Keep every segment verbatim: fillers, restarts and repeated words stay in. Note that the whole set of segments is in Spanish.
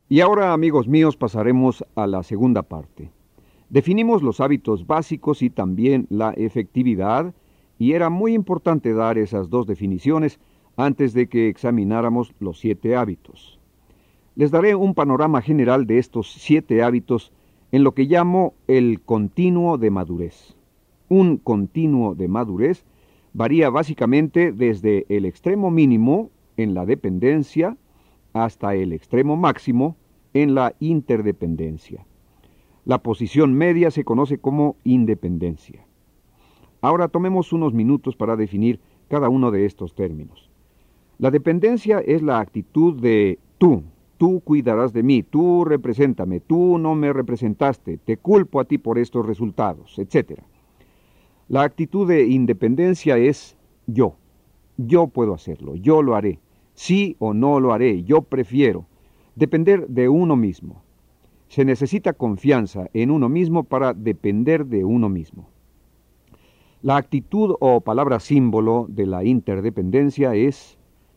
Y ahora, amigos míos, pasaremos a la segunda parte. Definimos los hábitos básicos y también la efectividad, y era muy importante dar esas dos definiciones antes de que examináramos los siete hábitos. Les daré un panorama general de estos siete hábitos en lo que llamo el continuo de madurez. Un continuo de madurez varía básicamente desde el extremo mínimo en la dependencia hasta el extremo máximo en la interdependencia. La posición media se conoce como independencia. Ahora tomemos unos minutos para definir cada uno de estos términos. La dependencia es la actitud de tú, tú cuidarás de mí, tú represéntame, tú no me representaste, te culpo a ti por estos resultados, etcétera. La actitud de independencia es yo, yo puedo hacerlo, yo lo haré, sí o no lo haré, yo prefiero, depender de uno mismo. Se necesita confianza en uno mismo para depender de uno mismo. La actitud o palabra símbolo de la interdependencia es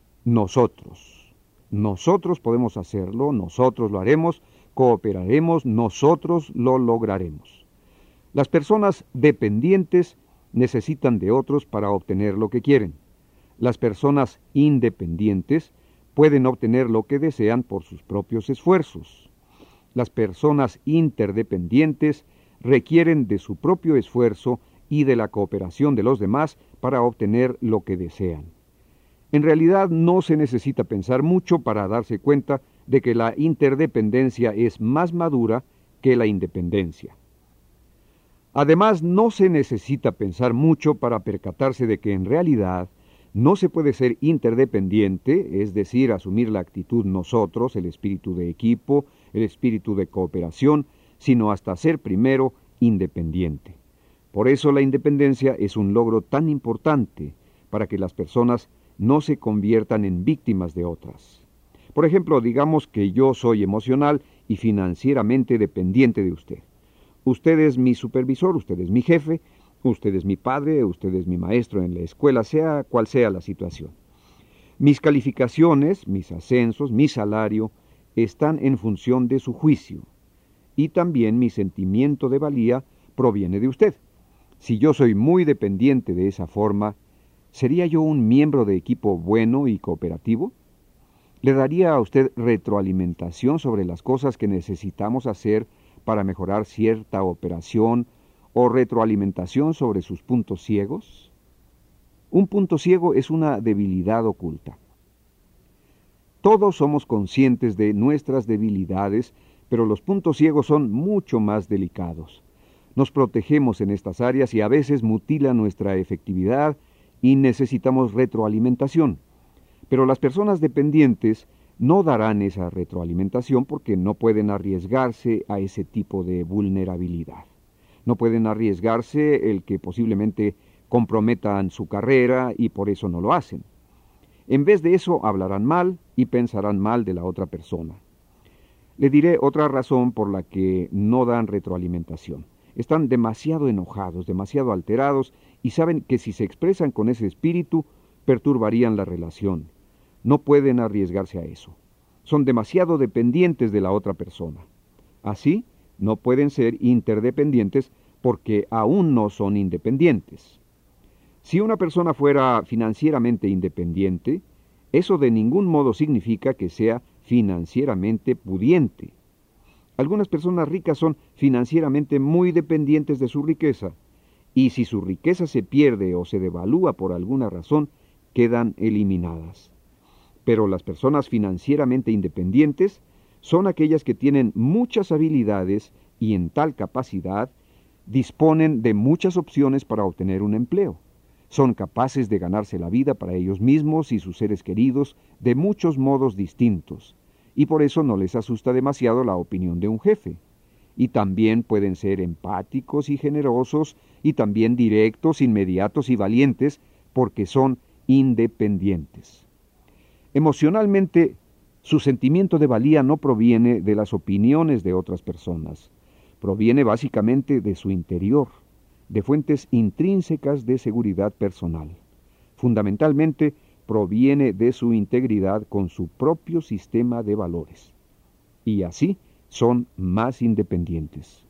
nosotros. Nosotros podemos hacerlo, nosotros lo haremos, cooperaremos, nosotros lo lograremos. Las personas dependientes necesitan de otros para obtener lo que quieren. Las personas independientes pueden obtener lo que desean por sus propios esfuerzos. Las personas interdependientes requieren de su propio esfuerzo y de la cooperación de los demás para obtener lo que desean. En realidad no se necesita pensar mucho para darse cuenta de que la interdependencia es más madura que la independencia. Además, no se necesita pensar mucho para percatarse de que en realidad no se puede ser interdependiente, es decir, asumir la actitud nosotros, el espíritu de equipo, el espíritu de cooperación, sino hasta ser primero independiente. Por eso la independencia es un logro tan importante para que las personas no se conviertan en víctimas de otras. Por ejemplo, digamos que yo soy emocional y financieramente dependiente de usted. Usted es mi supervisor, usted es mi jefe, usted es mi padre, usted es mi maestro en la escuela, sea cual sea la situación. Mis calificaciones, mis ascensos, mi salario, están en función de su juicio. Y también mi sentimiento de valía proviene de usted. Si yo soy muy dependiente de esa forma, ¿sería yo un miembro de equipo bueno y cooperativo? ¿Le daría a usted retroalimentación sobre las cosas que necesitamos hacer para mejorar cierta operación o retroalimentación sobre sus puntos ciegos? Un punto ciego es una debilidad oculta. Todos somos conscientes de nuestras debilidades, pero los puntos ciegos son mucho más delicados. Nos protegemos en estas áreas y a veces mutilan nuestra efectividad y necesitamos retroalimentación. Pero las personas dependientes no darán esa retroalimentación porque no pueden arriesgarse a ese tipo de vulnerabilidad. No pueden arriesgarse el que posiblemente comprometan su carrera y por eso no lo hacen. En vez de eso hablarán mal y pensarán mal de la otra persona. Le diré otra razón por la que no dan retroalimentación. Están demasiado enojados, demasiado alterados y saben que si se expresan con ese espíritu perturbarían la relación. No pueden arriesgarse a eso. Son demasiado dependientes de la otra persona. Así, no pueden ser interdependientes porque aún no son independientes. Si una persona fuera financieramente independiente, eso de ningún modo significa que sea financieramente pudiente. Algunas personas ricas son financieramente muy dependientes de su riqueza, y si su riqueza se pierde o se devalúa por alguna razón, quedan eliminadas. Pero las personas financieramente independientes son aquellas que tienen muchas habilidades y en tal capacidad disponen de muchas opciones para obtener un empleo. Son capaces de ganarse la vida para ellos mismos y sus seres queridos de muchos modos distintos, y por eso no les asusta demasiado la opinión de un jefe. Y también pueden ser empáticos y generosos, y también directos, inmediatos y valientes, porque son independientes. Emocionalmente, su sentimiento de valía no proviene de las opiniones de otras personas, proviene básicamente de su interior, de fuentes intrínsecas de seguridad personal. Fundamentalmente, proviene de su integridad con su propio sistema de valores. y así son más independientes.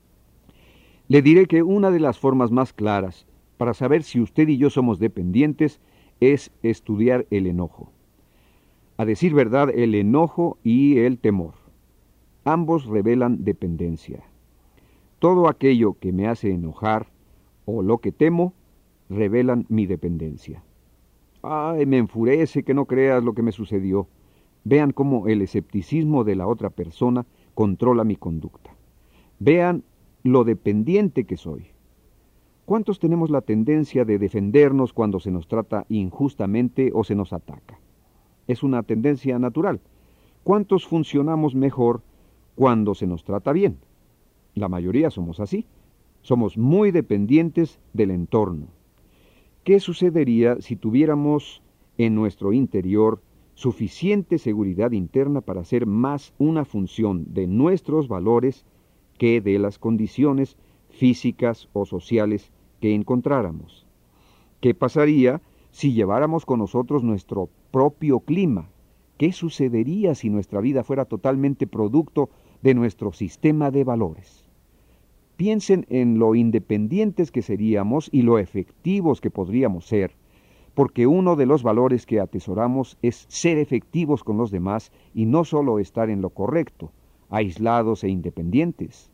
Le diré que una de las formas más claras para saber si usted y yo somos dependientes es estudiar el enojo. A decir verdad, el enojo y el temor. Ambos revelan dependencia. Todo aquello que me hace enojar o lo que temo revelan mi dependencia. Ay, me enfurece que no creas lo que me sucedió. Vean cómo el escepticismo de la otra persona controla mi conducta. Vean lo dependiente que soy. ¿Cuántos tenemos la tendencia de defendernos cuando se nos trata injustamente o se nos ataca? Es una tendencia natural. ¿Cuántos funcionamos mejor cuando se nos trata bien? La mayoría somos así. Somos muy dependientes del entorno. ¿Qué sucedería si tuviéramos en nuestro interior suficiente seguridad interna para hacer más una función de nuestros valores que de las condiciones físicas o sociales que encontráramos? ¿Qué pasaría si lleváramos con nosotros nuestro propio clima? ¿Qué sucedería si nuestra vida fuera totalmente producto de nuestro sistema de valores? Piensen en lo independientes que seríamos y lo efectivos que podríamos ser, porque uno de los valores que atesoramos es ser efectivos con los demás y no solo estar en lo correcto, aislados e independientes.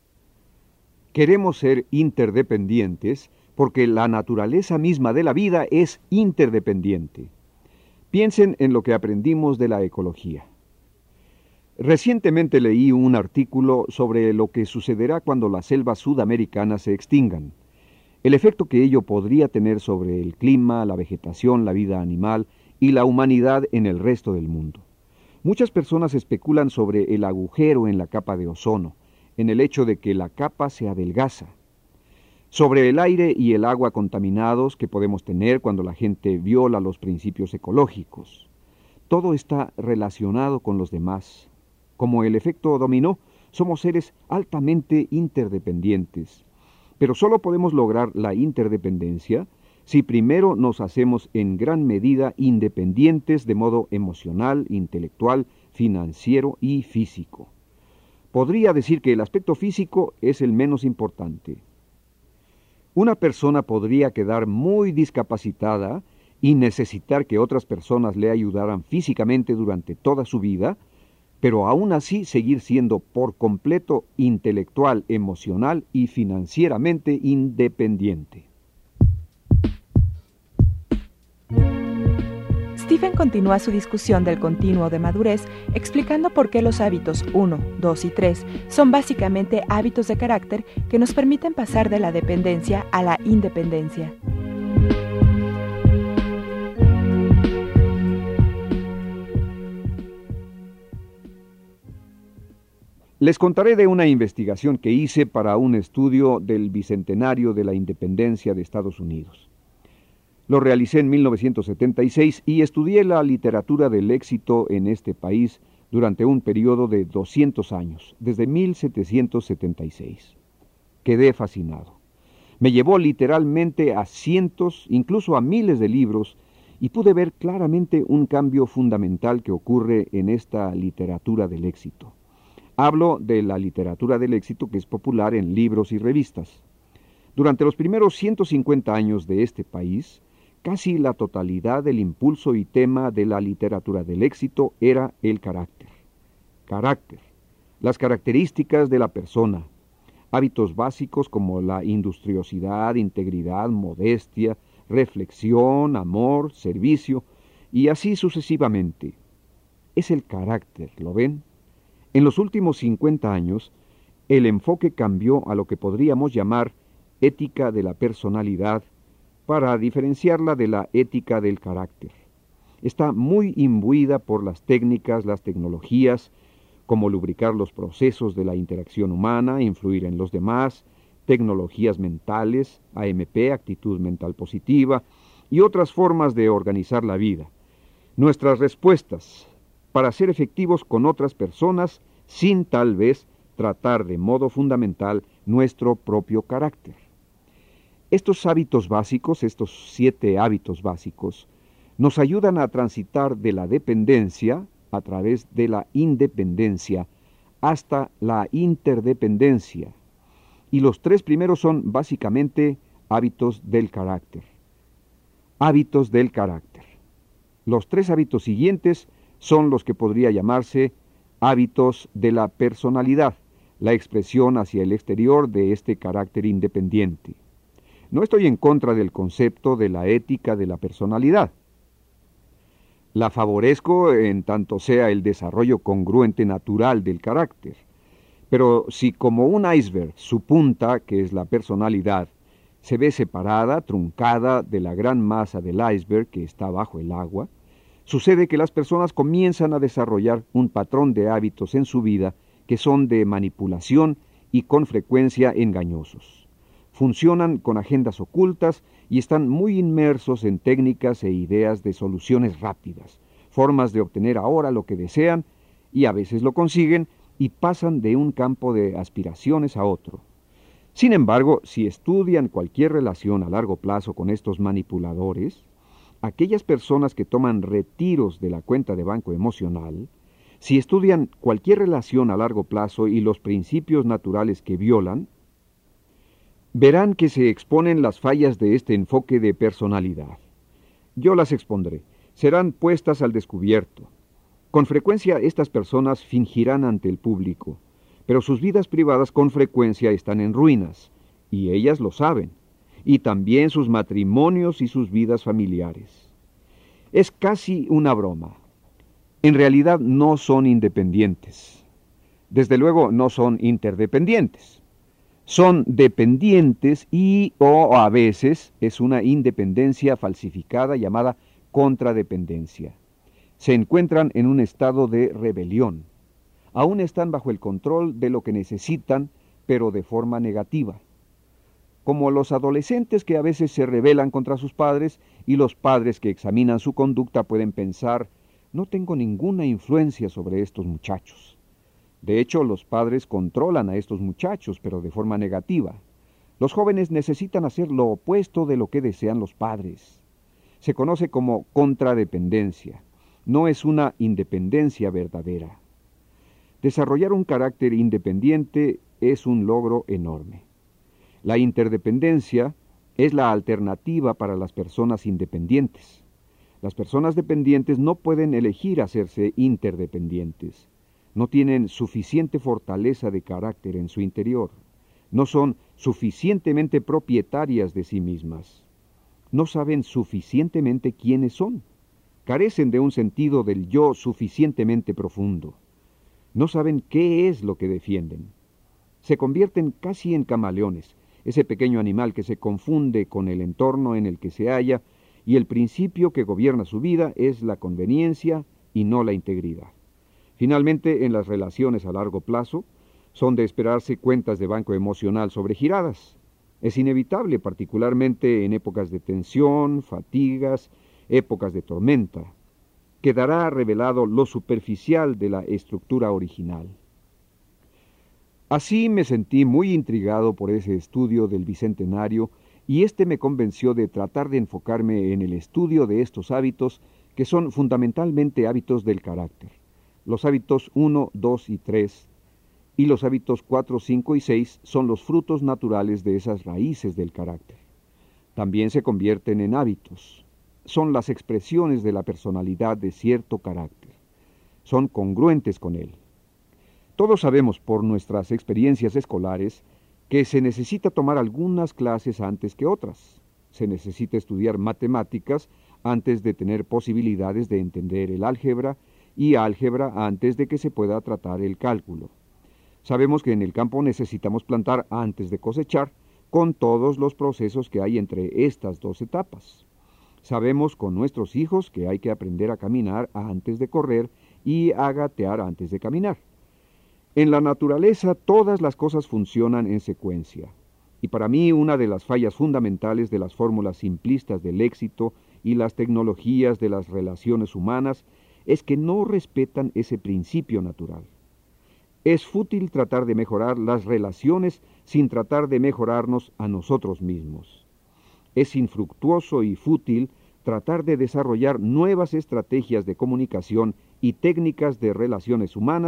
Queremos ser interdependientes porque la naturaleza misma de la vida es interdependiente. Piensen en lo que aprendimos de la ecología. Recientemente leí un artículo sobre lo que sucederá cuando las selvas sudamericanas se extingan, el efecto que ello podría tener sobre el clima, la vegetación, la vida animal y la humanidad en el resto del mundo. Muchas personas especulan sobre el agujero en la capa de ozono, en el hecho de que la capa se adelgaza, sobre el aire y el agua contaminados que podemos tener cuando la gente viola los principios ecológicos. Todo está relacionado con los demás. Como el efecto dominó, somos seres altamente interdependientes, pero solo podemos lograr la interdependencia si primero nos hacemos en gran medida independientes de modo emocional, intelectual, financiero y físico. Podría decir que el aspecto físico es el menos importante. Una persona podría quedar muy discapacitada y necesitar que otras personas le ayudaran físicamente durante toda su vida, pero aún así seguir siendo por completo intelectual, emocional y financieramente independiente. Stephen continúa su discusión del continuo de madurez explicando por qué los hábitos uno, dos y tres son básicamente hábitos de carácter que nos permiten pasar de la dependencia a la independencia. Les contaré de una investigación que hice para un estudio del bicentenario de la independencia de Estados Unidos. Lo realicé en mil novecientos setenta y seis y estudié la literatura del éxito en este país durante un periodo de doscientos años, desde mil setecientos setenta y seis. Quedé fascinado. Me llevó literalmente a cientos, incluso a miles de libros, y pude ver claramente un cambio fundamental que ocurre en esta literatura del éxito. Hablo de la literatura del éxito que es popular en libros y revistas. Durante los primeros ciento cincuenta años de este país, casi la totalidad del impulso y tema de la literatura del éxito era el carácter. Carácter, las características de la persona, hábitos básicos como la industriosidad, integridad, modestia, reflexión, amor, servicio, y así sucesivamente. Es el carácter, ¿lo ven? En los últimos cincuenta años, el enfoque cambió a lo que podríamos llamar ética de la personalidad para diferenciarla de la ética del carácter. Está muy imbuida por las técnicas, las tecnologías, como lubricar los procesos de la interacción humana, influir en los demás, tecnologías mentales, A M P, actitud mental positiva, y otras formas de organizar la vida. Nuestras respuestas para ser efectivos con otras personas sin tal vez tratar de modo fundamental nuestro propio carácter. Estos hábitos básicos, estos siete hábitos básicos, nos ayudan a transitar de la dependencia a través de la independencia hasta la interdependencia. Y los tres primeros son básicamente hábitos del carácter. Hábitos del carácter. Los tres hábitos siguientes son los que podría llamarse hábitos de la personalidad, la expresión hacia el exterior de este carácter independiente. No estoy en contra del concepto de la ética de la personalidad. La favorezco en tanto sea el desarrollo congruente natural del carácter. Pero si como un iceberg su punta, que es la personalidad, se ve separada, truncada de la gran masa del iceberg que está bajo el agua, sucede que las personas comienzan a desarrollar un patrón de hábitos en su vida que son de manipulación y con frecuencia engañosos. Funcionan con agendas ocultas y están muy inmersos en técnicas e ideas de soluciones rápidas, formas de obtener ahora lo que desean, y a veces lo consiguen y pasan de un campo de aspiraciones a otro. Sin embargo, si estudian cualquier relación a largo plazo con estos manipuladores, aquellas personas que toman retiros de la cuenta de banco emocional, si estudian cualquier relación a largo plazo y los principios naturales que violan, verán que se exponen las fallas de este enfoque de personalidad. Yo las expondré. Serán puestas al descubierto. Con frecuencia estas personas fingirán ante el público, pero sus vidas privadas con frecuencia están en ruinas, y ellas lo saben, y también sus matrimonios y sus vidas familiares. Es casi una broma. En realidad no son independientes. Desde luego no son interdependientes. Son dependientes y o a veces es una independencia falsificada llamada contradependencia. Se encuentran en un estado de rebelión. Aún están bajo el control de lo que necesitan, pero de forma negativa. Como los adolescentes que a veces se rebelan contra sus padres y los padres que examinan su conducta pueden pensar, no tengo ninguna influencia sobre estos muchachos. De hecho, los padres controlan a estos muchachos, pero de forma negativa. Los jóvenes necesitan hacer lo opuesto de lo que desean los padres. Se conoce como contradependencia. No es una independencia verdadera. Desarrollar un carácter independiente es un logro enorme. La interdependencia es la alternativa para las personas independientes. Las personas dependientes no pueden elegir hacerse interdependientes. No tienen suficiente fortaleza de carácter en su interior. No son suficientemente propietarias de sí mismas. No saben suficientemente quiénes son. Carecen de un sentido del yo suficientemente profundo. No saben qué es lo que defienden. Se convierten casi en camaleones, ese pequeño animal que se confunde con el entorno en el que se halla, y el principio que gobierna su vida es la conveniencia y no la integridad. Finalmente, en las relaciones a largo plazo, son de esperarse cuentas de banco emocional sobregiradas. Es inevitable, particularmente en épocas de tensión, fatigas, épocas de tormenta. Quedará revelado lo superficial de la estructura original. Así me sentí muy intrigado por ese estudio del Bicentenario, y este me convenció de tratar de enfocarme en el estudio de estos hábitos, que son fundamentalmente hábitos del carácter. Los hábitos uno, dos y tres, y los hábitos cuatro, cinco y seis son los frutos naturales de esas raíces del carácter. También se convierten en hábitos. Son las expresiones de la personalidad de cierto carácter. Son congruentes con él. Todos sabemos por nuestras experiencias escolares que se necesita tomar algunas clases antes que otras. Se necesita estudiar matemáticas antes de tener posibilidades de entender el álgebra, y álgebra antes de que se pueda tratar el cálculo. Sabemos que en el campo necesitamos plantar antes de cosechar, con todos los procesos que hay entre estas dos etapas. Sabemos con nuestros hijos que hay que aprender a caminar antes de correr y a gatear antes de caminar. En la naturaleza todas las cosas funcionan en secuencia, y para mí una de las fallas fundamentales de las fórmulas simplistas del éxito y las tecnologías de las relaciones humanas es que no respetan ese principio natural. Es fútil tratar de mejorar las relaciones sin tratar de mejorarnos a nosotros mismos. Es infructuoso y fútil tratar de desarrollar nuevas estrategias de comunicación y técnicas de relaciones humanas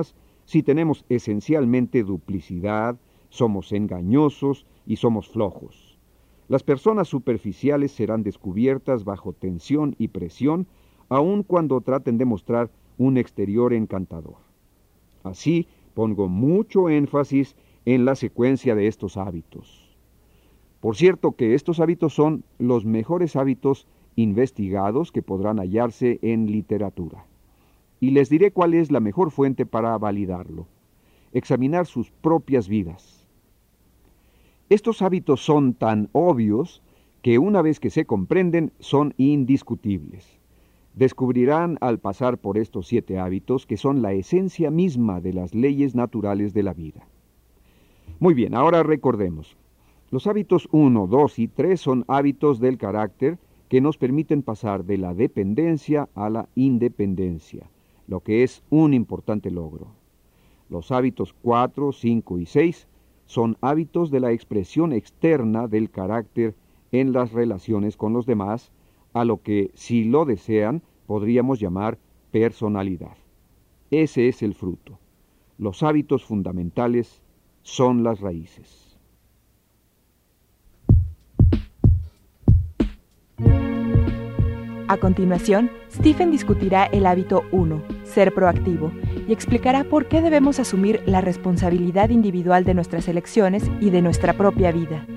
si tenemos esencialmente duplicidad, somos engañosos y somos flojos. Las personas superficiales serán descubiertas bajo tensión y presión, aun cuando traten de mostrar un exterior encantador. Así, pongo mucho énfasis en la secuencia de estos hábitos. Por cierto que estos hábitos son los mejores hábitos investigados que podrán hallarse en literatura. Y les diré cuál es la mejor fuente para validarlo. Examinar sus propias vidas. Estos hábitos son tan obvios que una vez que se comprenden son indiscutibles. Descubrirán al pasar por estos siete hábitos que son la esencia misma de las leyes naturales de la vida. Muy bien, ahora recordemos. Los hábitos uno, dos y tres son hábitos del carácter que nos permiten pasar de la dependencia a la independencia, lo que es un importante logro. Los hábitos cuatro, cinco y seis son hábitos de la expresión externa del carácter en las relaciones con los demás, a lo que, si lo desean, podríamos llamar personalidad. Ese es el fruto. Los hábitos fundamentales son las raíces. A continuación, Stephen discutirá el hábito uno, ser proactivo, y explicará por qué debemos asumir la responsabilidad individual de nuestras elecciones y de nuestra propia vida.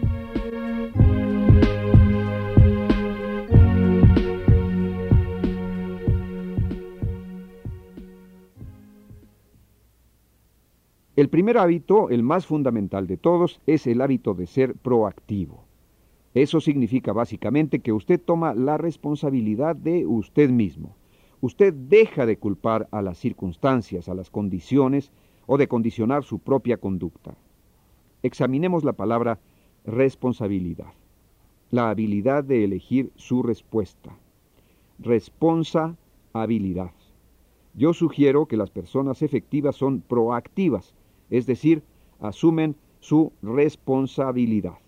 El primer hábito, el más fundamental de todos, es el hábito de ser proactivo. Eso significa básicamente que usted toma la responsabilidad de usted mismo. Usted deja de culpar a las circunstancias, a las condiciones, o de condicionar su propia conducta. Examinemos la palabra responsabilidad. La habilidad de elegir su respuesta. Responsabilidad. Yo sugiero que las personas efectivas son proactivas, es decir, asumen su responsabilidad.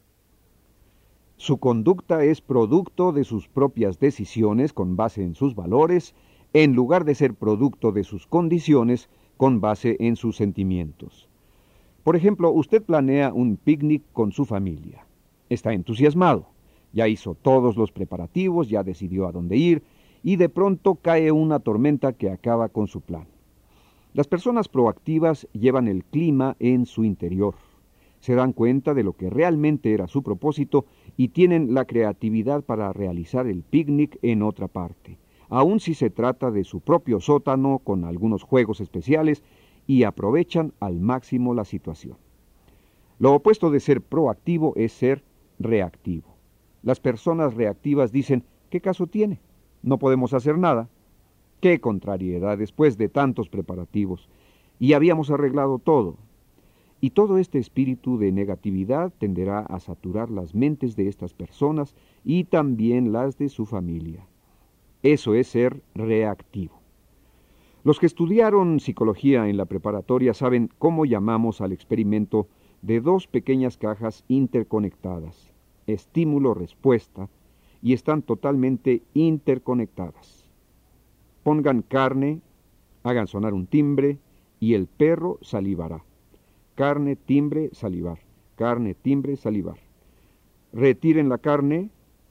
Su conducta es producto de sus propias decisiones con base en sus valores, en lugar de ser producto de sus condiciones con base en sus sentimientos. Por ejemplo, usted planea un picnic con su familia. Está entusiasmado, ya hizo todos los preparativos, ya decidió a dónde ir, y de pronto cae una tormenta que acaba con su plan. Las personas proactivas llevan el clima en su interior. Se dan cuenta de lo que realmente era su propósito y tienen la creatividad para realizar el picnic en otra parte, aun si se trata de su propio sótano con algunos juegos especiales, y aprovechan al máximo la situación. Lo opuesto de ser proactivo es ser reactivo. Las personas reactivas dicen, ¿qué caso tiene? No podemos hacer nada. ¡Qué contrariedad después de tantos preparativos! Y habíamos arreglado todo. Y todo este espíritu de negatividad tenderá a saturar las mentes de estas personas y también las de su familia. Eso es ser reactivo. Los que estudiaron psicología en la preparatoria saben cómo llamamos al experimento de dos pequeñas cajas interconectadas, estímulo-respuesta, y están totalmente interconectadas. Pongan carne, hagan sonar un timbre, y el perro salivará. Carne, timbre, salivar. Carne, timbre, salivar. Retiren la carne,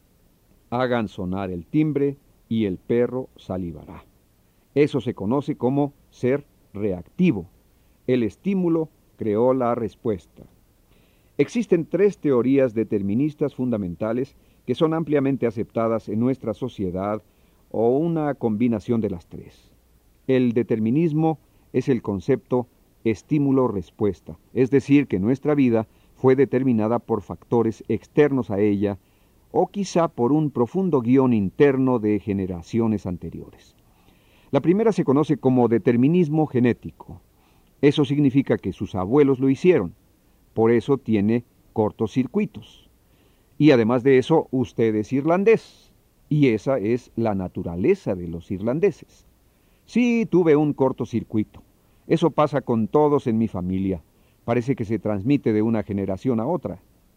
hagan sonar el timbre, y el perro salivará. Eso se conoce como ser reactivo. El estímulo creó la respuesta. Existen tres teorías deterministas fundamentales que son ampliamente aceptadas en nuestra sociedad, o una combinación de las tres. El determinismo es el concepto estímulo-respuesta, es decir, que nuestra vida fue determinada por factores externos a ella, o quizá por un profundo guión interno de generaciones anteriores. La primera se conoce como determinismo genético. Eso significa que sus abuelos lo hicieron, por eso tiene cortocircuitos. Y además de eso, usted es irlandés. Y esa es la naturaleza de los irlandeses. Sí, tuve un cortocircuito. Eso pasa con todos en mi familia. Parece que se transmite de una generación a otra.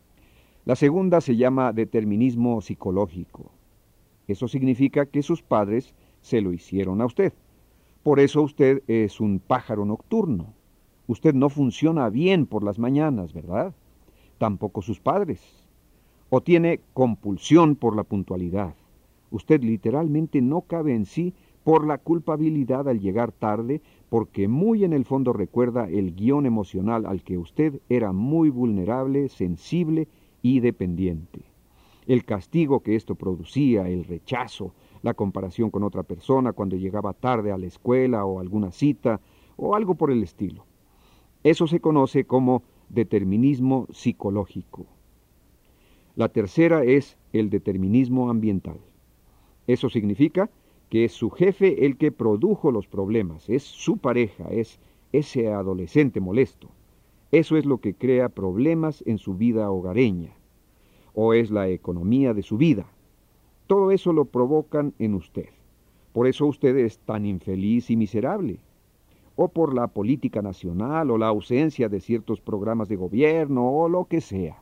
La segunda se llama determinismo psicológico. Eso significa que sus padres se lo hicieron a usted. Por eso usted es un pájaro nocturno. Usted no funciona bien por las mañanas, ¿verdad? Tampoco sus padres. O tiene compulsión por la puntualidad. Usted literalmente no cabe en sí por la culpabilidad al llegar tarde, porque muy en el fondo recuerda el guión emocional al que usted era muy vulnerable, sensible y dependiente. El castigo que esto producía, el rechazo, la comparación con otra persona cuando llegaba tarde a la escuela o alguna cita, o algo por el estilo. Eso se conoce como determinismo psicológico. La tercera es el determinismo ambiental. Eso significa que es su jefe el que produjo los problemas, es su pareja, es ese adolescente molesto. Eso es lo que crea problemas en su vida hogareña, o es la economía de su vida. Todo eso lo provocan en usted. Por eso usted es tan infeliz y miserable. O por la política nacional, o la ausencia de ciertos programas de gobierno, o lo que sea.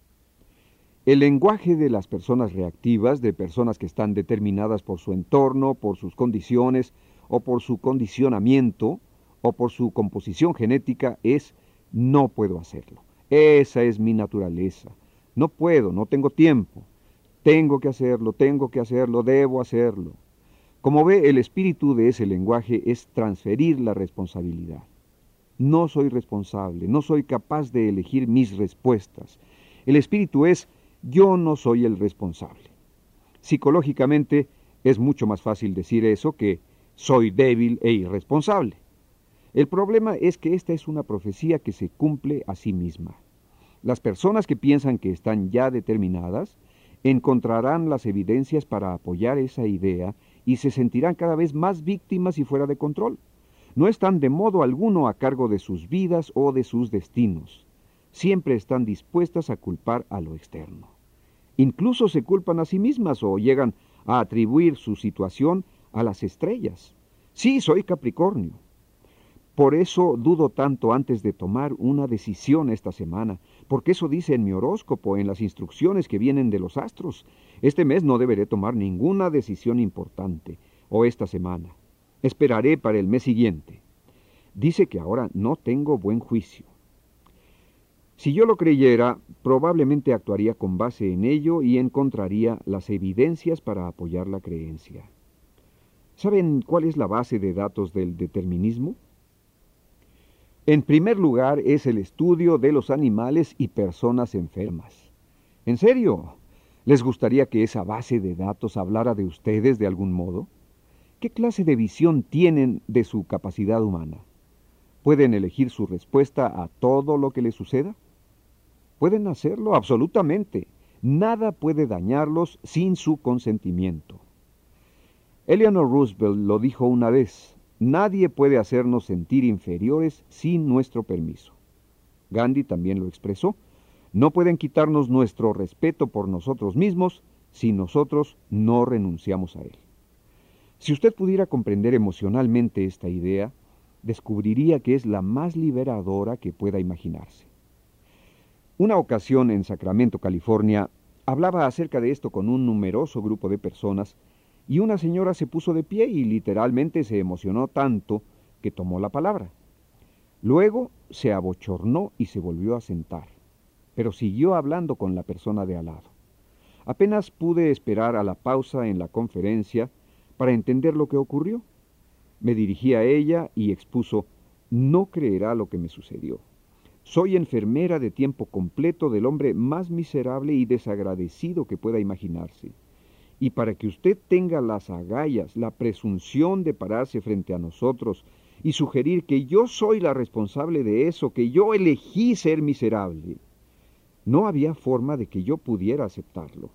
El lenguaje de las personas reactivas, de personas que están determinadas por su entorno, por sus condiciones, o por su condicionamiento, o por su composición genética, es no puedo hacerlo. Esa es mi naturaleza. No puedo, no tengo tiempo. Tengo que hacerlo, tengo que hacerlo, debo hacerlo. Como ve, el espíritu de ese lenguaje es transferir la responsabilidad. No soy responsable, no soy capaz de elegir mis respuestas. El espíritu es yo no soy el responsable. Psicológicamente es mucho más fácil decir eso que soy débil e irresponsable. El problema es que esta es una profecía que se cumple a sí misma. Las personas que piensan que están ya determinadas encontrarán las evidencias para apoyar esa idea y se sentirán cada vez más víctimas y fuera de control. No están de modo alguno a cargo de sus vidas o de sus destinos. Siempre están dispuestas a culpar a lo externo. Incluso se culpan a sí mismas o llegan a atribuir su situación a las estrellas. Sí, soy Capricornio. Por eso dudo tanto antes de tomar una decisión esta semana, porque eso dice en mi horóscopo, en las instrucciones que vienen de los astros. Este mes no deberé tomar ninguna decisión importante, o esta semana. Esperaré para el mes siguiente. Dice que ahora no tengo buen juicio. Si yo lo creyera, probablemente actuaría con base en ello y encontraría las evidencias para apoyar la creencia. ¿Saben cuál es la base de datos del determinismo? En primer lugar, es el estudio de los animales y personas enfermas. ¿En serio? ¿Les gustaría que esa base de datos hablara de ustedes de algún modo? ¿Qué clase de visión tienen de su capacidad humana? ¿Pueden elegir su respuesta a todo lo que les suceda? Pueden hacerlo absolutamente. Nada puede dañarlos sin su consentimiento. Eleanor Roosevelt lo dijo una vez: nadie puede hacernos sentir inferiores sin nuestro permiso. Gandhi también lo expresó: no pueden quitarnos nuestro respeto por nosotros mismos si nosotros no renunciamos a él. Si usted pudiera comprender emocionalmente esta idea, descubriría que es la más liberadora que pueda imaginarse. Una ocasión en Sacramento, California, hablaba acerca de esto con un numeroso grupo de personas y una señora se puso de pie y literalmente se emocionó tanto que tomó la palabra. Luego se abochornó y se volvió a sentar, pero siguió hablando con la persona de al lado. Apenas pude esperar a la pausa en la conferencia para entender lo que ocurrió. Me dirigí a ella y expuso: no creerá lo que me sucedió. Soy enfermera de tiempo completo del hombre más miserable y desagradecido que pueda imaginarse. Y para que usted tenga las agallas, la presunción de pararse frente a nosotros y sugerir que yo soy la responsable de eso, que yo elegí ser miserable, no había forma de que yo pudiera aceptarlo.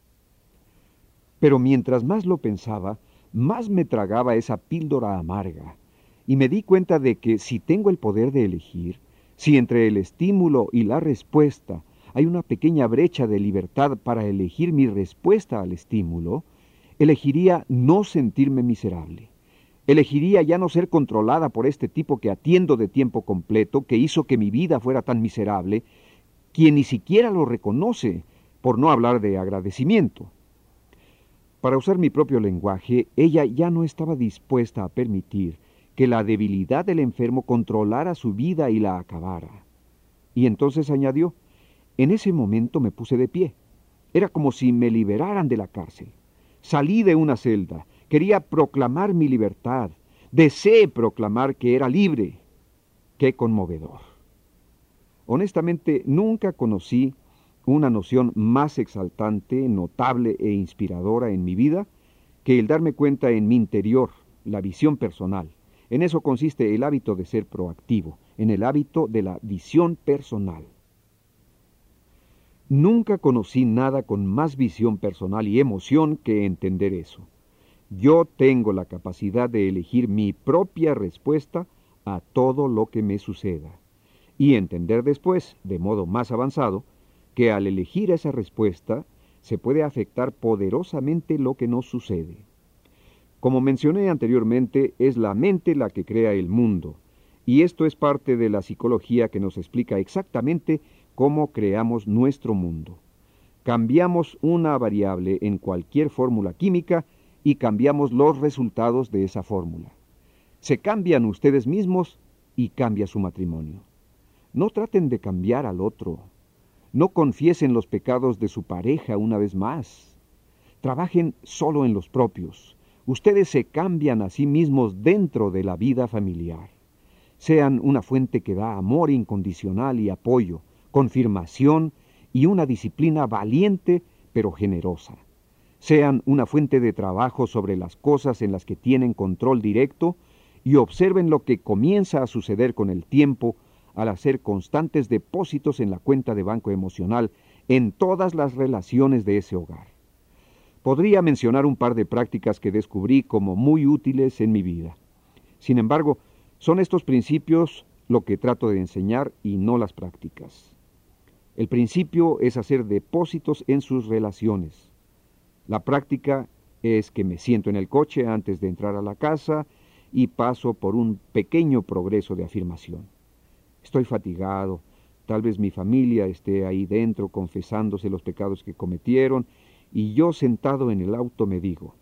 Pero mientras más lo pensaba, más me tragaba esa píldora amarga, y me di cuenta de que si tengo el poder de elegir, si entre el estímulo y la respuesta hay una pequeña brecha de libertad para elegir mi respuesta al estímulo, elegiría no sentirme miserable. Elegiría ya no ser controlada por este tipo que atiendo de tiempo completo, que hizo que mi vida fuera tan miserable, quien ni siquiera lo reconoce, por no hablar de agradecimiento. Para usar mi propio lenguaje, ella ya no estaba dispuesta a permitir que la debilidad del enfermo controlara su vida y la acabara. Y entonces añadió, en ese momento me puse de pie. Era como si me liberaran de la cárcel. Salí de una celda, quería proclamar mi libertad, deseé proclamar que era libre. ¡Qué conmovedor! Honestamente, nunca conocí una noción más exaltante, notable e inspiradora en mi vida que el darme cuenta en mi interior, la visión personal. En eso consiste el hábito de ser proactivo, en el hábito de la visión personal. Nunca conocí nada con más visión personal y emoción que entender eso. Yo tengo la capacidad de elegir mi propia respuesta a todo lo que me suceda, y entender después, de modo más avanzado, que al elegir esa respuesta se puede afectar poderosamente lo que nos sucede. Como mencioné anteriormente, es la mente la que crea el mundo, y esto es parte de la psicología que nos explica exactamente cómo creamos nuestro mundo. Cambiamos una variable en cualquier fórmula química y cambiamos los resultados de esa fórmula. Se cambian ustedes mismos y cambia su matrimonio. No traten de cambiar al otro. No confiesen los pecados de su pareja una vez más. Trabajen solo en los propios. Ustedes se cambian a sí mismos dentro de la vida familiar. Sean una fuente que da amor incondicional y apoyo, confirmación y una disciplina valiente pero generosa. Sean una fuente de trabajo sobre las cosas en las que tienen control directo y observen lo que comienza a suceder con el tiempo al hacer constantes depósitos en la cuenta de banco emocional en todas las relaciones de ese hogar. Podría mencionar un par de prácticas que descubrí como muy útiles en mi vida. Sin embargo, son estos principios lo que trato de enseñar y no las prácticas. El principio es hacer depósitos en sus relaciones. La práctica es que me siento en el coche antes de entrar a la casa y paso por un pequeño progreso de afirmación. Estoy fatigado, tal vez mi familia esté ahí dentro confesándose los pecados que cometieron, y yo sentado en el auto me digo,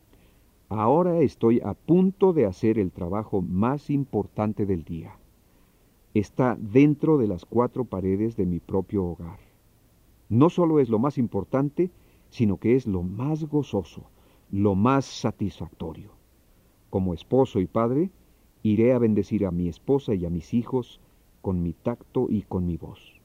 ahora estoy a punto de hacer el trabajo más importante del día. Está dentro de las cuatro paredes de mi propio hogar. No solo es lo más importante, sino que es lo más gozoso, lo más satisfactorio. Como esposo y padre, iré a bendecir a mi esposa y a mis hijos con mi tacto y con mi voz.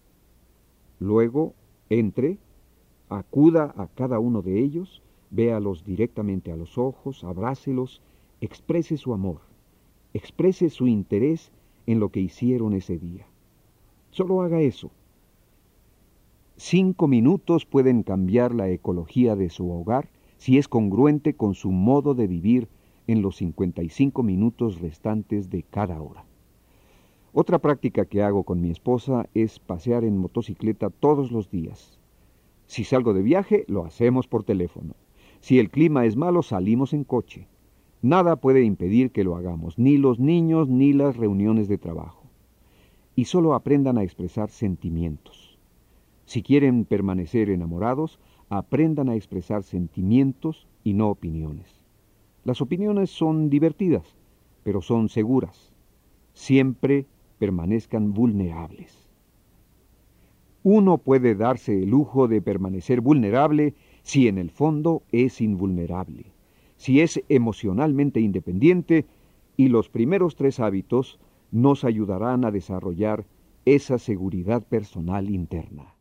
Luego, entre, acuda a cada uno de ellos, véalos directamente a los ojos, abrácelos, exprese su amor, exprese su interés en lo que hicieron ese día. Solo haga eso. Cinco minutos pueden cambiar la ecología de su hogar si es congruente con su modo de vivir en los cincuenta y cinco minutos restantes de cada hora. Otra práctica que hago con mi esposa es pasear en motocicleta todos los días. Si salgo de viaje, lo hacemos por teléfono. Si el clima es malo, salimos en coche. Nada puede impedir que lo hagamos, ni los niños ni las reuniones de trabajo. Y solo aprendan a expresar sentimientos. Si quieren permanecer enamorados, aprendan a expresar sentimientos y no opiniones. Las opiniones son divertidas, pero son seguras. Siempre permanezcan vulnerables. Uno puede darse el lujo de permanecer vulnerable si en el fondo es invulnerable, si es emocionalmente independiente, y los primeros tres hábitos nos ayudarán a desarrollar esa seguridad personal interna.